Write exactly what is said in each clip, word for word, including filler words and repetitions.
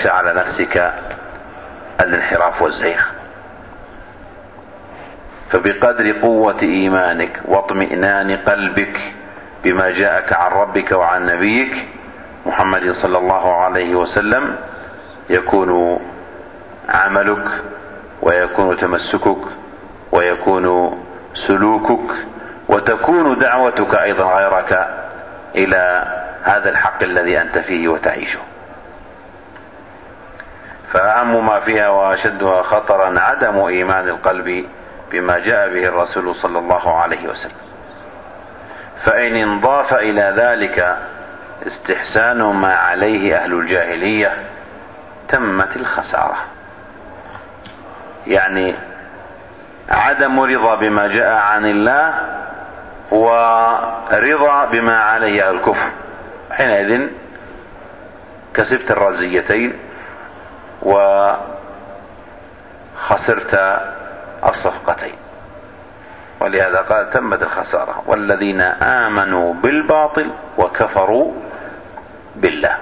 تخشى على نفسك الانحراف والزيغ. فبقدر قوة إيمانك واطمئنان قلبك بما جاءك عن ربك وعن نبيك محمد صلى الله عليه وسلم يكون عملك ويكون تمسكك ويكون سلوكك وتكون دعوتك أيضا غيرك إلى هذا الحق الذي أنت فيه وتعيشه. فأهم ما فيها وأشدها خطرا عدم إيمان القلب بما جاء به الرسول صلى الله عليه وسلم. فإن انضاف إلى ذلك استحسان ما عليه أهل الجاهلية تمت الخسارة. يعني عدم رضا بما جاء عن الله ورضا بما عليه أهل الكفر، حينئذ كسبت الرزيتين وخسرت الصفقتين. ولهذا قال تمت الخسارة والذين آمنوا بالباطل وكفروا بالله.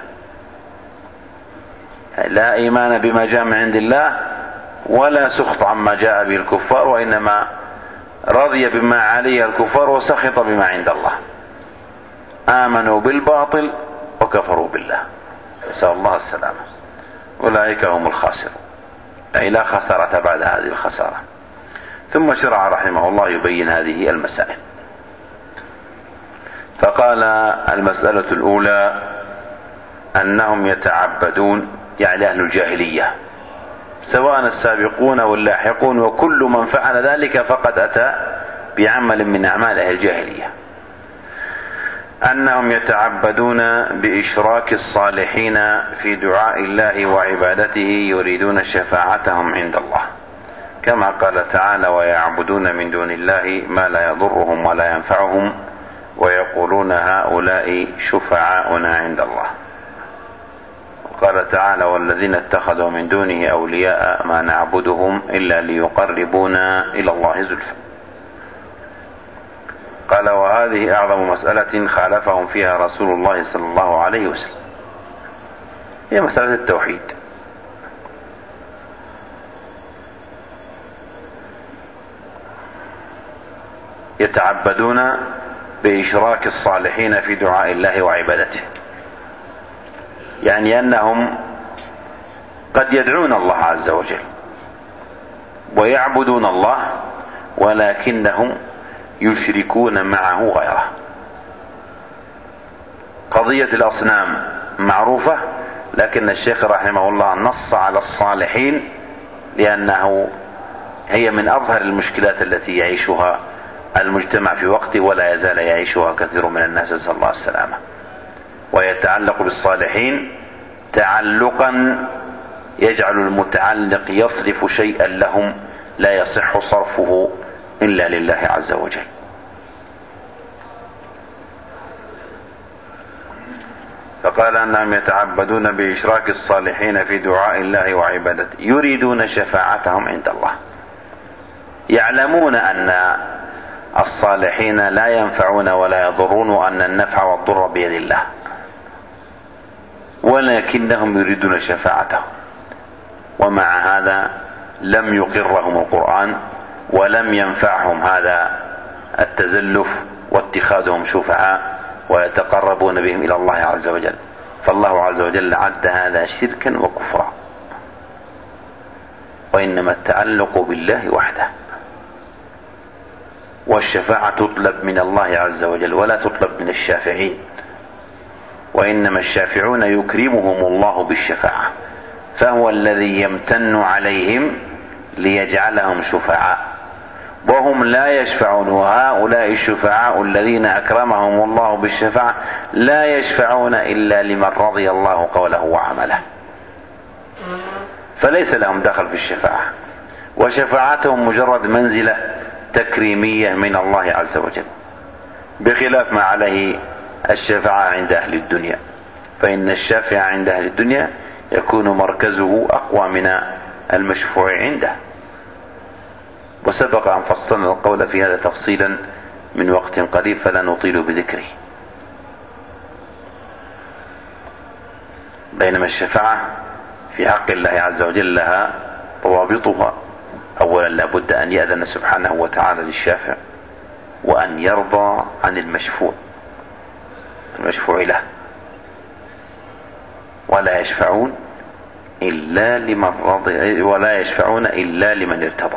لا إيمان بما جاء من عند الله ولا سخط عما جاء به الكفار، وإنما رضي بما عليه الكفار وسخط بما عند الله. آمنوا بالباطل وكفروا بالله، نسأل الله السلامة. أولئك هم الخاسرون، أي لا خسارة بعد هذه الخسارة. ثم شرع رحمه الله يبين هذه المسائل، فقال المسألة الأولى أنهم يتعبدون، يعني أهل الجاهلية سواء السابقون واللاحقون، وكل من فعل ذلك فقد أتى بعمل من أعمال أهل الجاهلية. أنهم يتعبدون بإشراك الصالحين في دعاء الله وعبادته يريدون شفاعتهم عند الله، كما قال تعالى ويعبدون من دون الله ما لا يضرهم ولا ينفعهم ويقولون هؤلاء شفعاؤنا عند الله. وقال تعالى والذين اتخذوا من دونه أولياء ما نعبدهم إلا ليقربونا إلى الله زلفى. قال وهذه أعظم مسألة خالفهم فيها رسول الله صلى الله عليه وسلم، هي مسألة التوحيد. يتعبدون بإشراك الصالحين في دعاء الله وعبادته، يعني أنهم قد يدعون الله عز وجل ويعبدون الله ولكنهم يشركون معه غيره. قضية الأصنام معروفة، لكن الشيخ رحمه الله نص على الصالحين لأنه هي من أظهر المشكلات التي يعيشها المجتمع في وقته ولا يزال يعيشها كثير من الناس، نسأل الله السلامة. ويتعلق بالصالحين تعلقا يجعل المتعلق يصرف شيئا لهم لا يصح صرفه إلا لله عز وجل. فقال أنهم يتعبدون بإشراك الصالحين في دعاء الله وعبادته يريدون شفاعتهم عند الله، يعلمون أن الصالحين لا ينفعون ولا يضرون وأن النفع والضر بيد الله، ولكنهم يريدون شفاعتهم. ومع هذا لم يقرهم القرآن ولم ينفعهم هذا التزلف واتخاذهم شفعاء ويتقربون بهم إلى الله عز وجل، فالله عز وجل عد هذا شركا وكفرا. وإنما التعلق بالله وحده، والشفاعة تطلب من الله عز وجل ولا تطلب من الشافعين، وإنما الشافعون يكرمهم الله بالشفاعة، فهو الذي يمتن عليهم ليجعلهم شفعاء، وهم لا يشفعون. وهؤلاء الشفعاء الذين أكرمهم الله بالشفاعة لا يشفعون إلا لمن رضي الله قوله وعمله، فليس لهم دخل في الشفاعة، وشفاعتهم مجرد منزلة تكريمية من الله عز وجل، بخلاف ما عليه الشفاعة عند أهل الدنيا، فإن الشافع عند أهل الدنيا يكون مركزه أقوى من المشفوع عنده. وسبق أن فصلنا القول في هذا تفصيلا من وقت قريب فلا نطيل بذكره. بينما الشفاعة في حق الله عز وجل لها ضوابطها. أولا لا بد أن يأذن سبحانه وتعالى للشافع، وأن يرضى عن المشفوع المشفوع له، ولا يشفعون إلا لمن رضي ولا يشفعون إلا لمن ارتضى.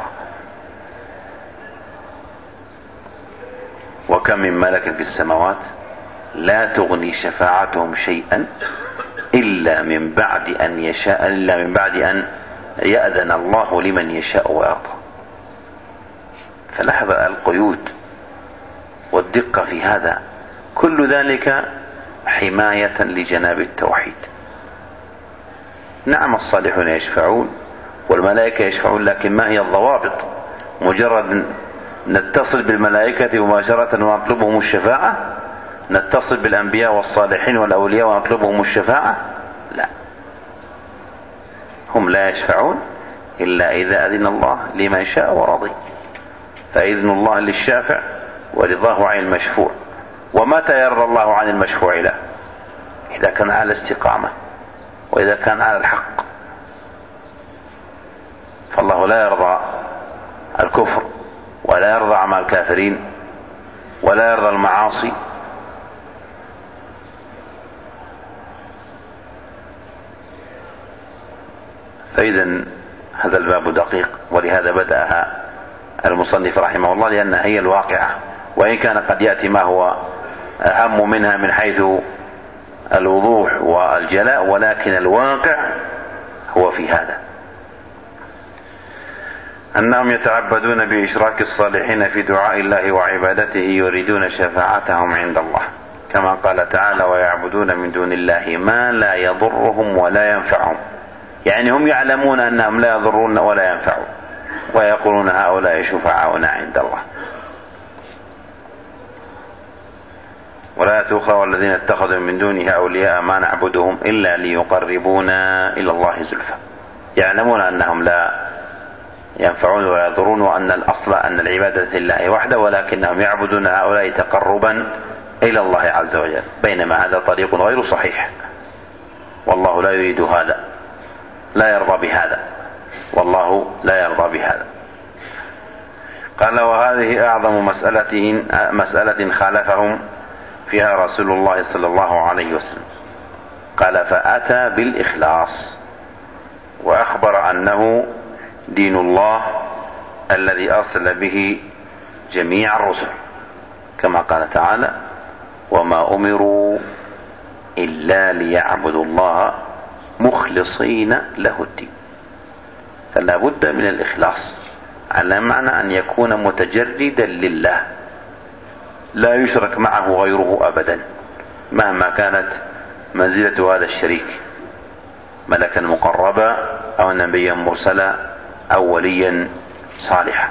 وكم من ملك في السماوات لا تغني شفاعتهم شيئا إلا من بعد أن يشاء إلا من بعد أن يأذن الله لمن يشاء ويرضى. فلاحظ القيود والدقة في هذا، كل ذلك حماية لجناب التوحيد. نعم الصالحون يشفعون والملائكة يشفعون، لكن ما هي الضوابط؟ مجرد نتصل بالملائكة مباشرة ونطلبهم الشفاعة؟ نتصل بالأنبياء والصالحين والأولياء ونطلبهم الشفاعة؟ لا، هم لا يشفعون إلا إذا أذن الله لمن شاء ورضي. فإذن الله للشافع ورضاه عن المشفوع. ومتى يرضى الله عن المشفوع له؟ إذا كان على استقامة وإذا كان على الحق. فالله لا يرضى الكفر ولا يرضى أعمال الكافرين ولا يرضى المعاصي. فإذا هذا الباب دقيق، ولهذا بدأها المصنف رحمه الله، لأنها هي الواقعة، وإن كان قد يأتي ما هو أهم منها من حيث الوضوح والجلاء، ولكن الواقع هو في هذا، أنهم يتعبدون بإشراك الصالحين في دعاء الله وعبادته يريدون شفاعتهم عند الله، كما قال تعالى: ويعبدون من دون الله ما لا يضرهم ولا ينفعهم. يعني هم يعلمون أنهم لا يضرون ولا ينفعون، ويقولون هؤلاء شفعاؤنا عند الله. ولا أخرى: والذين اتخذوا من دونه أولياء ما نعبدهم إلا ليقربونا إلى الله زلفى. يعلمون أنهم لا ينفعون ولا يضرون، وأن الأصل أن العبادة لله وحده، ولكنهم يعبدون هؤلاء تقربا إلى الله عز وجل، بينما هذا طريق غير صحيح، والله لا يريد هذا، لا يرضى بهذا، والله لا يرضى بهذا. قال: وهذه أعظم مسألة مسألة خالفهم فيها رسول الله صلى الله عليه وسلم. قال: فأتى بالإخلاص وأخبر أنه دين الله الذي أرسل به جميع الرسل، كما قال تعالى: وما أمروا إلا ليعبدوا الله مخلصين له الدين. فلا بد من الإخلاص، على معنى أن يكون متجردا لله، لا يشرك معه غيره أبدا، مهما كانت منزلة هذا الشريك، ملكا مقربا أو نبيا مرسلا أو وليا صالحا.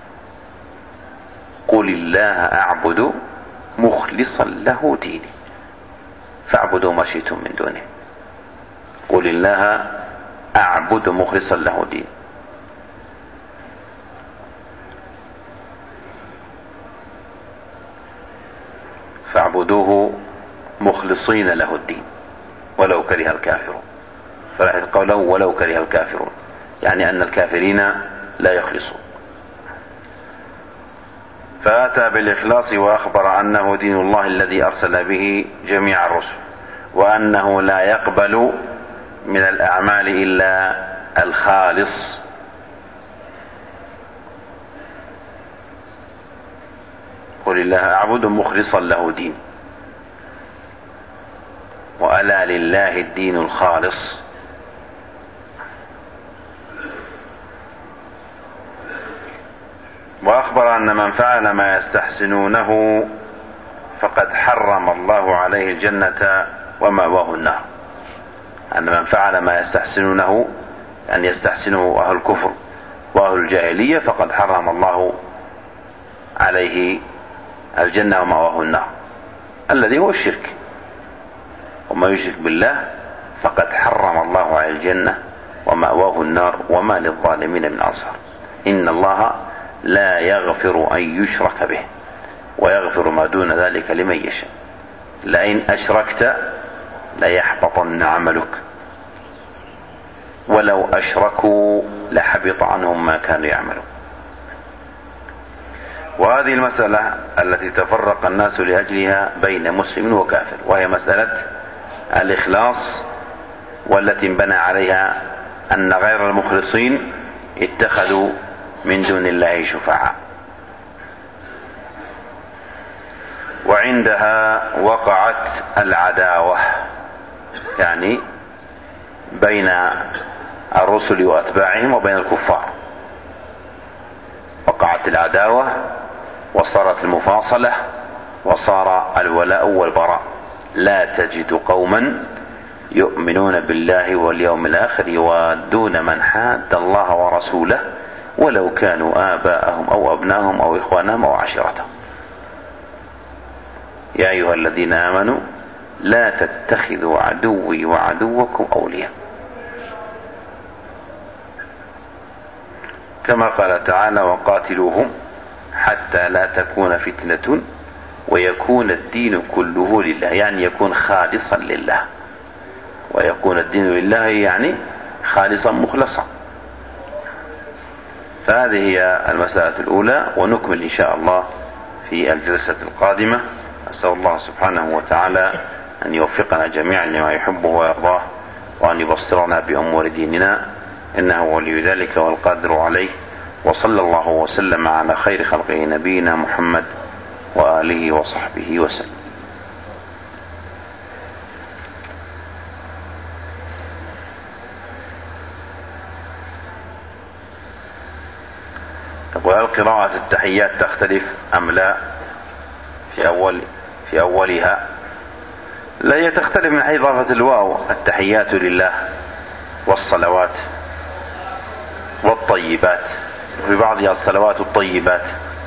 قل الله أعبد مخلصا له ديني فاعبدوا ما شئتم من دونه. قل الله أعبد مخلصا له ديني. فاعبدوه مخلصين له الدين ولو كره الكافرون. فلاحظ قوله ولو كره الكافرون، يعني أن الكافرين لا يخلصون. فأتى بالإخلاص وأخبر أنه دين الله الذي أرسل به جميع الرسل، وأنه لا يقبل من الأعمال إلا الخالص. قل الله أعبد مخلصا له دين، وألا لله الدين الخالص. وأخبر أن من فعل ما يستحسنونه فقد حرم الله عليه الجنة ومأواه النار. أن من فعل ما يستحسنونه، أن يستحسنه أهل الكفر وأهل الجاهلية، فقد حرم الله عليه الجنة ومأواه النار، الذي هو الشرك. وما يشرك بالله فقد حرم الله عليه الجنة ومأواه النار وما للظالمين من أنصار. إن الله لا يغفر أن يشرك به ويغفر ما دون ذلك لمن يشاء. لئن أشركت ليحبطن عملك ولو أشركوا لحبط عنهم ما كانوا يعملون. وهذه المسألة التي تفرق الناس لأجلها بين مسلم وكافر، وهي مسألة الإخلاص، والتي انبنى عليها أن غير المخلصين اتخذوا من دون الله شفعاء. وعندها وقعت العداوة، يعني بين الرسل وأتباعهم وبين الكفار، وقعت العداوة وصارت المفاصلة وصار الولاء والبراء. لا تجد قوما يؤمنون بالله واليوم الآخر يوادون من حاد الله ورسوله ولو كانوا آباءهم أو أبناهم أو إخوانهم أو عشيرتهم. يا أيها الذين آمنوا لا تتخذوا عدوي وعدوكم أولياء، كما قال تعالى وقاتلوهم حتى لا تكون فتنة ويكون الدين كله لله، يعني يكون خالصا لله، ويكون الدين لله يعني خالصا مخلصا. فهذه هي المسألة الأولى، ونكمل إن شاء الله في الجلسة القادمة. أسأل الله سبحانه وتعالى أن يوفقنا جميعا لما يحبه ويرضاه، وأن يبصرنا بأمور ديننا، إنه ولي ذلك والقادر عليه. وصلى الله وسلم على خير خلقه نبينا محمد وآله وصحبه وسلم. وهل قراءة التحيات تختلف أم لا في أول في أولها؟ لا، هي تختلف من حيث إضافة الواو، التحيات لله والصلوات والطيبات، في بعضها الصلوات الطيبات،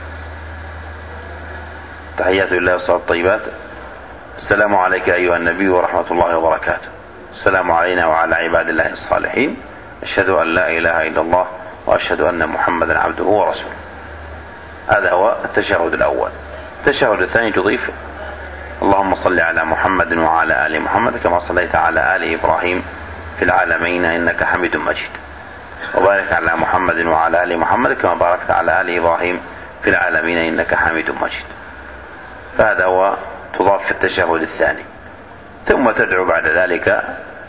تحيات لله والصلوات الطيبات. السلام عليك أيها النبي ورحمة الله وبركاته، السلام علينا وعلى عباد الله الصالحين، أشهد أن لا إله إلا الله وأشهد أن محمدا عبده ورسوله. هذا هو التشهد الأول. التشهد الثاني تضيف اللهم صل على محمد وعلى آل محمد كما صليت على آل إبراهيم في العالمين إنك حميد مجيد، وبارك على محمد وعلى آل محمد كما باركت على آل إبراهيم في العالمين إنك حميد مجيد. فهذا هو تضاف في التشهد الثاني. ثم تدعو بعد ذلك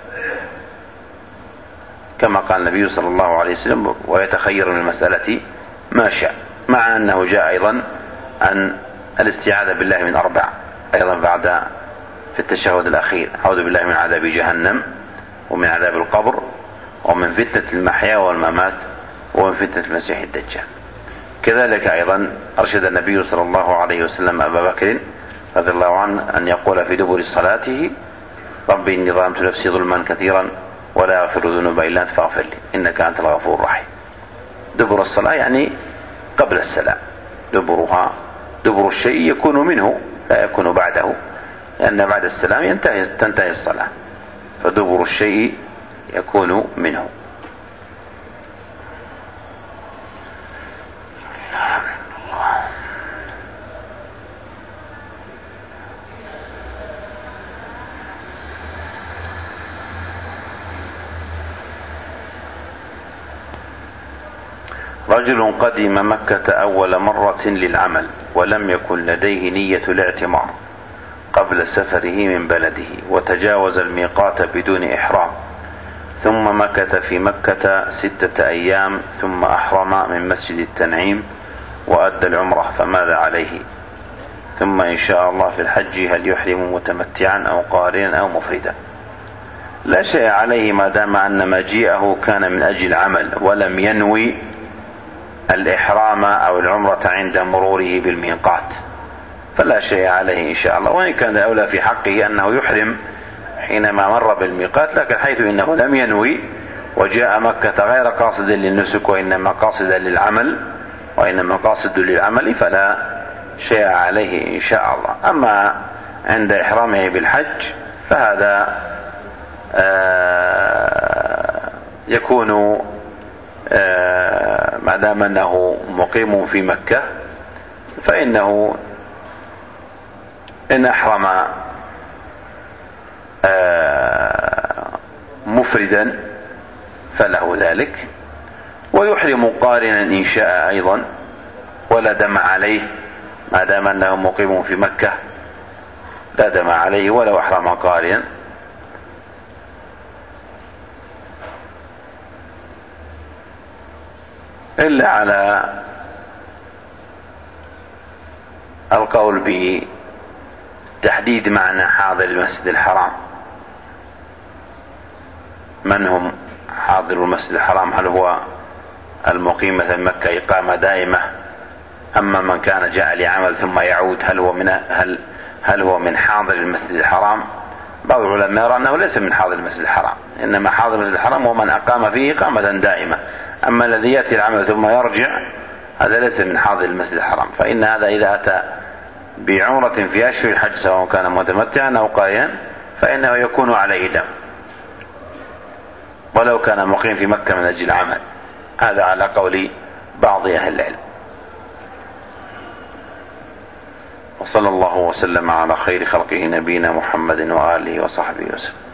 كما قال النبي صلى الله عليه وسلم ويتخير من المسألة ما شاء، مع أنه جاء أيضا أن الاستعاذة بالله من أربع أيضا بعد في التشهد الأخير: أعوذ بالله من عذاب جهنم ومن عذاب القبر ومن فتنة المحيا والممات ومن فتنة المسيح الدجال. كذلك أيضا أرشد النبي صلى الله عليه وسلم أبا بكر رضي الله عنه أن يقول في دبر صلاته: ربي إني ظلمت نفسي ظلما كثيرا ولا يغفر الذنوب إلا أنت فاغفر لي إنك أنت الغفور الرحيم. دبر الصلاة يعني قبل السلام، دبرها دبر الشيء يكون منه لا يكون بعده، لأن بعد السلام ينتهي تنتهي الصلاة، فدبر الشيء يكون منه. رجل قدم مكة أول مرة للعمل ولم يكن لديه نية الاعتمار قبل سفره من بلده، وتجاوز الميقات بدون إحرام، ثم مكث في مكة ستة أيام ثم أحرم من مسجد التنعيم وأدى العمرة، فماذا عليه؟ ثم إن شاء الله في الحج هل يحرم متمتعا أو قارنا أو مفردا؟ لا شيء عليه ما دام أن مجيئه كان من أجل عمل ولم ينوي الإحرام أو العمرة عند مروره بالميقات، فلا شيء عليه إن شاء الله. وإن كان الأولى في حقه أنه يحرم حينما مر بالميقات، لكن حيث إنه لم ينوي وجاء مكة غير قاصد للنسك وإنما قاصدا للعمل وإنما قاصد للعمل فلا شيء عليه إن شاء الله. أما عند إحرامه بالحج فهذا يكون ما دام أنه مقيم في مكة فإنه إن أحرم مفردا فله ذلك. ويحرم قارنا إن شاء أيضا ولا دم عليه، ما دام أنه مقيم في مكة لا دم عليه ولو أحرم قارنا. إلا على القول بتحديد معنى حاضر المسجد الحرام. من هم حاضر المسجد الحرام؟ هل هو المقيم مثل مكة إقامة دائمة؟ أما من كان جاء لعمل ثم يعود هل هو من هل هل هو من حاضر المسجد الحرام؟ بعض العلماء يرى أنه ليس من حاضر المسجد الحرام، إنما حاضر المسجد الحرام هو من أقام فيه إقامة دائمة. أما الذي يأتي العمل ثم يرجع هذا ليس من حاضر المسجد الحرام. فإن هذا إذا أتى بعمرة في أشهر الحج سواء كان متمتعا أو قارنا فإنه يكون عليه دم ولو كان مقيم في مكة من أجل العمل. هذا على قول بعض أهل العلم. وصلى الله وسلم على خير خلقه نبينا محمد وآله وصحبه وسلم.